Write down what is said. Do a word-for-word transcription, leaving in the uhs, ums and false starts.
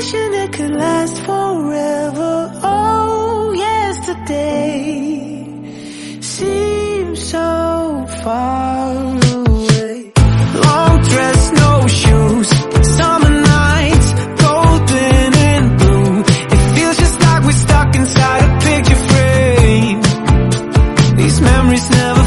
wishing it could last forever. Oh, yesterday seems so far away. Long dress, no shoes, summer nights, golden and blue. It feels just like we're stuck inside a picture frame. These memories never